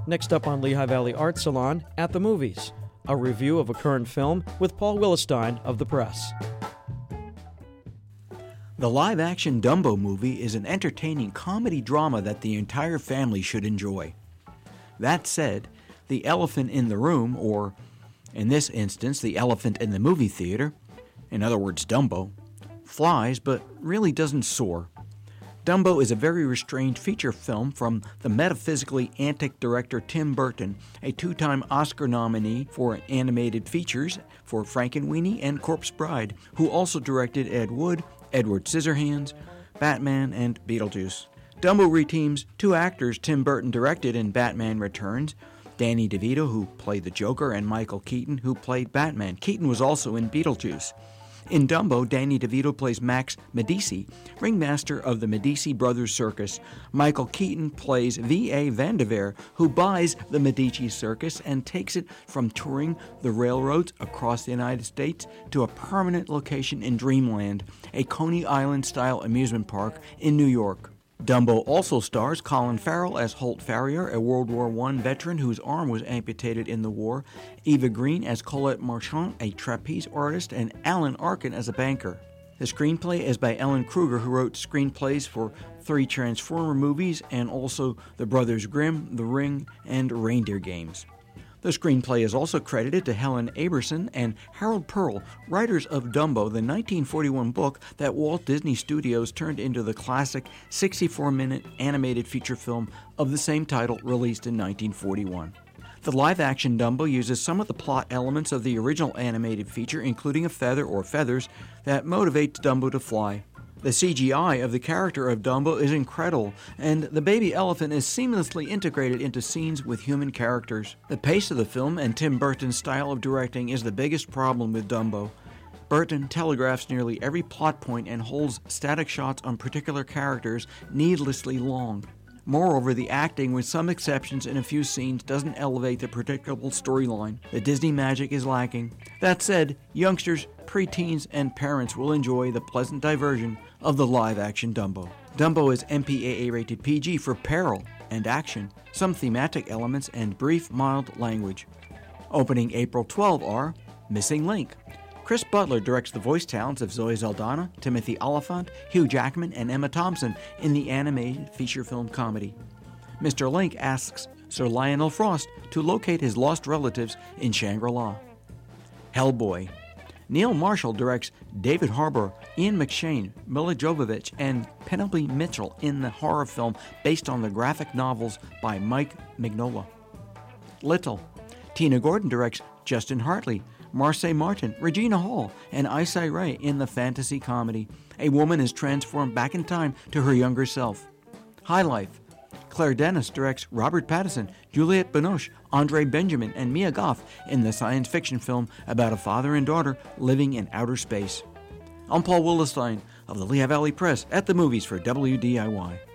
Next up on Lehigh Valley Art Salon, At the Movies, a review of a current film with Paul Willestein of The Press. The live-action Dumbo movie is an entertaining comedy drama that the entire family should enjoy. That said, the elephant in the room, or in this instance, the elephant in the movie theater, in other words, Dumbo, flies but really doesn't soar. Dumbo is a very restrained feature film from the metaphysically antic director Tim Burton, a two-time Oscar nominee for animated features for Frankenweenie and Corpse Bride, who also directed Ed Wood, Edward Scissorhands, Batman, and Beetlejuice. Dumbo reteams two actors Tim Burton directed in Batman Returns, Danny DeVito, who played the Joker, and Michael Keaton, who played Batman. Keaton was also in Beetlejuice. In Dumbo, Danny DeVito plays Max Medici, ringmaster of the Medici Brothers Circus. Michael Keaton plays V.A. Vanderveer, who buys the Medici Circus and takes it from touring the railroads across the United States to a permanent location in Dreamland, a Coney Island-style amusement park in New York. Dumbo also stars Colin Farrell as Holt Farrier, a World War I veteran whose arm was amputated in the war, Eva Green as Colette Marchand, a trapeze artist, and Alan Arkin as a banker. The screenplay is by Ellen Kruger, who wrote screenplays for 3 Transformer movies and also The Brothers Grimm, The Ring, and Reindeer Games. The screenplay is also credited to Helen Aberson and Harold Pearl, writers of Dumbo, the 1941 book that Walt Disney Studios turned into the classic 64-minute animated feature film of the same title released in 1941. The live-action Dumbo uses some of the plot elements of the original animated feature, including a feather or feathers that motivates Dumbo to fly. The CGI of the character of Dumbo is incredible, and the baby elephant is seamlessly integrated into scenes with human characters. The pace of the film and Tim Burton's style of directing is the biggest problem with Dumbo. Burton telegraphs nearly every plot point and holds static shots on particular characters needlessly long. Moreover, the acting, with some exceptions in a few scenes, doesn't elevate the predictable storyline. The Disney magic is lacking. That said, youngsters, preteens, and parents will enjoy the pleasant diversion of the live-action Dumbo. Dumbo is MPAA rated PG for peril and action, some thematic elements, and brief, mild language. Opening April 12 are Missing Link. Chris Butler directs the voice talents of Zoe Saldana, Timothy Olyphant, Hugh Jackman, and Emma Thompson in the animated feature film comedy. Mr. Link asks Sir Lionel Frost to locate his lost relatives in Shangri-La. Hellboy. Neil Marshall directs David Harbour, Ian McShane, Milla Jovovich, and Penelope Mitchell in the horror film based on the graphic novels by Mike Mignola. Little. Tina Gordon directs Justin Hartley, Marseille Martin, Regina Hall, and Aisha Ray in the fantasy comedy. A woman is transformed back in time to her younger self. High Life. Claire Dennis directs Robert Pattinson, Juliette Binoche, Andre Benjamin, and Mia Goth in the science fiction film about a father and daughter living in outer space. I'm Paul Willestein of the Lehigh Valley Press at the Movies for WDIY.